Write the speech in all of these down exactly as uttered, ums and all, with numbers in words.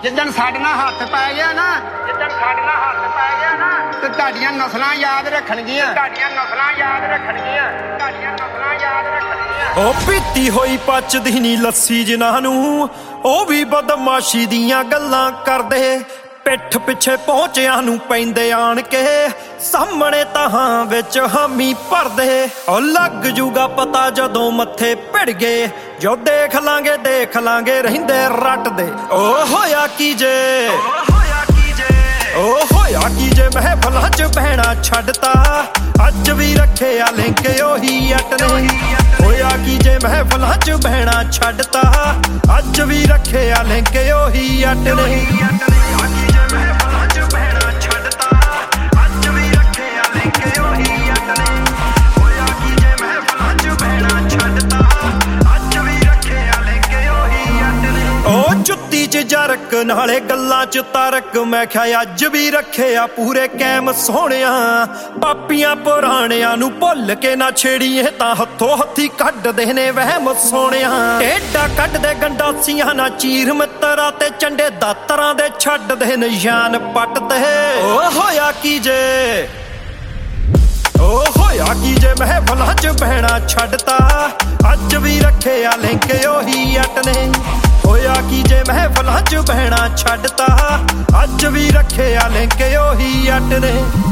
ਜਿੱਦਣ ਸਾਡੇ ਨਾਲ ਹੱਥ ਪੈ ਗਿਆ ਨਾ ਜਿੱਦਣ ਸਾਡੇ ਨਾਲ ਹੱਥ ਪੈ ਗਿਆ ਨਾ ਤੇ ਤੁਹਾਡੀਆਂ ਨਸਲਾਂ ਯਾਦ ਰੱਖਣਗੀਆਂ ਤੁਹਾਡੀਆਂ ਨਸਲਾਂ ਯਾਦ ਰੱਖਣਗੀਆਂ ਤੁਹਾਡੀਆਂ ਨਸਲਾਂ ਯਾਦ ਰੱਖਣਗੀਆਂ। ਉਹ ਪੀਤੀ ਹੋਈ ਪਚਦੀ ਨੀ ਲੱਸੀ ਜਿਨ੍ਹਾਂ ਨੂੰ ਉਹ ਵੀ ਬਦਮਾਸ਼ੀ ਦੀਆਂ ਗੱਲਾਂ ਕਰਦੇ, ਪਿੱਠ ਪਿੱਛੇ ਪਹੁੰਚਿਆਂ ਨੂੰ ਪੈਂਦੇ ਆਣ ਕੇ ਸਾਹਮਣੇ ਤਹਾਂ ਵਿੱਚ ਹਾਮੀ ਭਰਦੇ। ਉਹ ਲੱਗ ਜੂਗਾ ਪਤਾ ਜਦੋਂ ਮੱਥੇ ਭਿੜ ਗਏ, ਜੋ ਦੇਖ ਲਾਂਗੇ ਦੇਖ ਲਾਂਗੇ ਰਹਿੰਦੇ ਰੱਟਦੇ। ਉਹ ਹੋਇਆ ਕੀ ਜੇ ਉਹ ਹੋਇਆ ਕੀ ਜੇ ਮਹਿਫਲਾਂ ਚ ਬਹਿਣਾ ਛੱਡਤਾ, ਅੱਜ ਵੀ ਰੱਖਿਆ ਲਿੰਕ ਉਹੀ ਅੱਟ ਨੇ। ਹੋਇਆ ਕੀ ਜੇ ਮਹਿਫਲਾਂ ਚ ਬਹਿਣਾ ਛੱਡਤਾ, ਅੱਜ ਵੀ ਰੱਖਿਆ ਲਿੰਕ ਉਹੀ ਅੱਟ ਨੇ। ਜੁੱਤੀ ਚ ਜਰਕ ਨਾਲੇ ਗੱਲਾਂ ਚ ਤਰਕ, ਮੈਂ ਕਿਹਾ ਅੱਜ ਵੀ ਰੱਖਿਆ ਪੂਰੇ ਕੈਮ ਸੋਹਣਿਆ। ਪਾਪੀਆਂ ਪੁਰਾਣਿਆਂ ਨੂੰ ਭੁੱਲ ਕੇ ਨਾ ਛੇੜੀਏ, ਤਾਂ ਹੱਥੋਂ ਹੱਥੀ ਕੱਢਦੇ ਨੇ ਵਹਿਮ ਸੋਹਣਿਆ। ਏਡਾ ਕੱਢਦੇ ਗੰਡਾਸੀਆਂ ਨਾ ਚੀਰ ਮਿੱਤਰਾਂ ਤੇ ਚੰਡੇ ਦਾਤਰਾਂ ਦੇ ਛੱਡਦੇ ਨਿਸ਼ਾਨ ਪੱਟਦੇ। ਉਹ ਹੋਇਆ ਕੀ ਜੇ ਉਹ ਹੋਇਆ ਕੀ ਜੇ ਮਹਿਫਲਾਂ ਚ ਬਹਿਣਾ ਛੱਡਤਾ, ਅੱਜ ਵੀ ਰੱਖਿਆ ਲਿੰਕ ਉਹੀ ਅੱਟ ਨੇ। ਹੋਇਆ ਕੀ ਜੇ ਮਹਿਫਲਾਂ ਚ ਬਹਿਣਾ ਛੱਡਤਾ, ਅੱਜ ਵੀ ਰੱਖਿਆ ਲਿੰਕ ਉਹੀ ਅੱਟ ਨੇ।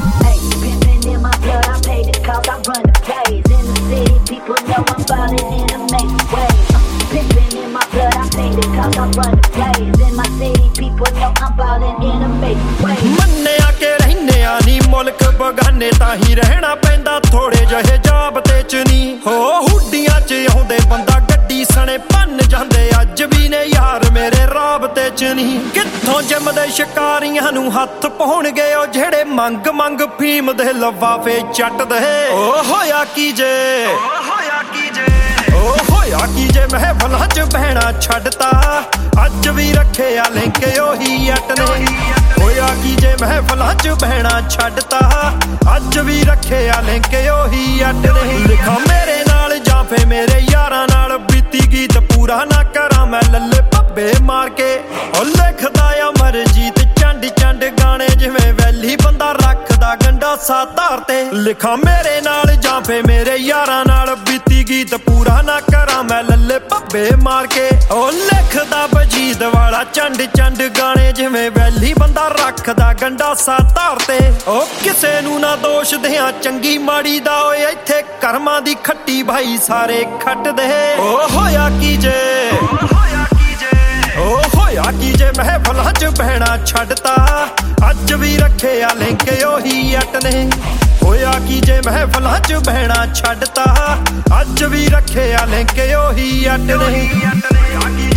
ਮੰਨਿਆ ਕਿ ਰਹਿੰਦੇ ਆ ਨੀ ਮੁਲਕ ਬਗਾਨੇ, ਤਾਂ ਹੀ ਰਹਿਣਾ ਪੈਂਦਾ ਥੋੜੇ ਜਿਹੇ ਜਾਬਤੇ ਚ ਨੀ। ਹੋ ਹੁੱਡੀਆਂ ਚ ਆਉਂਦੇ ਬੰਦਾ ਗੱਡੀ ਸਣੇ ਭੰਨ ਜਾਂਦੇ, ਅੱਜ ਵੀ ਨੇ ਯਾਰ ਮੇਰੇ ਰਾਬਤੇ ਚ ਨੀ। ਕਿੱਥੋਂ ਜੰਮਦੇ ਸ਼ਿਕਾਰੀਆਂ ਨੂੰ ਹੱਥ ਪਾਉਣਗੇ ਉਹ ਜਿਹੜੇ ਮੰਗ ਮੰਗ ਫੀਮ ਦੇ ਲਫਾਫੇ ਚੱਟਦੇ। ਉਹ ਹੋਇਆ ਕੀ ਜੇ ਉਹ ਹੋਇਆ ਕੀ ਜੇ ਮਹਿਫਲਾਂ ਚ ਬਹਿਣਾ ਛੱਡਤਾ, ਅੱਜ ਵੀ ਰੱਖਿਆ ਲਿੰਕ ਉਹੀ ਅੱਟ ਨੇ। ਹੋਇਆ ਕੀ ਜੇ ਮਹਿਫਲਾਂ ਚ ਬਹਿਣਾ ਛੱਡਤਾ, ਅੱਜ ਵੀ ਰੱਖਿਆ ਲਿੰਕ ਉਹੀ ਅੱਟ ਨੇ। ਲਿਖਾਂ ਮੇਰੇ ਨਾਲ ਜਾਂ ਫੇ ਮੇਰੇ ਯਾਰਾਂ ਨਾਲ, ਬੀਤੀ ਗੀਤ ਪੂਰਾ ਨਾ ਕਰਾਂ ਮੈਂ ਲੱਲੇ ਭੱਬੇ ਮਾਰ ਕੇ। ਉਹ ਲਿਖਦਾ ਅਮਰਜੀਤ ਚੰਡ ਚੰਡ ਗਾਣੇ, ਜਿਵੇਂ ਵੈਲੀ ਬੰਦਾ ਰੱਖਦਾ ਗੰਡਾਸਾ ਧਾਰ ਤੇ। ਲਿਖਾਂ ਮੇਰੇ ਨਾਲ ਜਾਂ ਫੇ ਮੇਰੇ ਯਾਰਾਂ ਨਾਲ, ਬੀਤੀ ਗੀਤ ਪੂਰਾ ਨਾ ਕਰਾਂ ਮੈਂ ਲੱਲੇ ਭੱਬੇ ਮਾਰ ਕੇ। ਉਹ ਲਿਖਦਾ ਵਜੀਦ ਵਾਲਾ ਚੰਡ ਚੰਡ ਗਾਣੇ, ਜਿਵੇਂ ਵੈਲੀ ਬੰਦਾ ਰੱਖਦਾ ਗੰਡਾਸਾ ਧਾਰ ਤੇ। ਉਹ ਕਿਸੇ ਨੂੰ ਨਾ ਦੋਸ਼ ਦਿਆਂ ਚੰਗੀ ਮਾੜੀ ਦਾ, ਓਏ ਇੱਥੇ ਕਰਮਾਂ ਦੀ ਖੱਟੀ ਭਾਈ ਸਾਰੇ ਖੱਟਦੇ। ਉਹ ਹੋਇਆ ਕੀ ਜੇ ਉਹ ਹੋਇਆ ਕੀ ਜੇ ਮਹਿਫਲਾਂ ਚ ਬਹਿਣਾ ਛੱਡਤਾ, ਅੱਜ ਵੀ ਰੱਖਿਆ ਲਿੰਕ ਉਹੀ ਅੱਟ ਨੇ। ਹੋਇਆ ਕੀ ਜੇ ਮਹਿਫਲਾਂ ਚ ਬਹਿਣਾ ਛੱਡਤਾ, ਅੱਜ ਵੀ ਰੱਖਿਆ ਲਿੰਕ ਉਹੀ ਅੱਟ ਨੇ।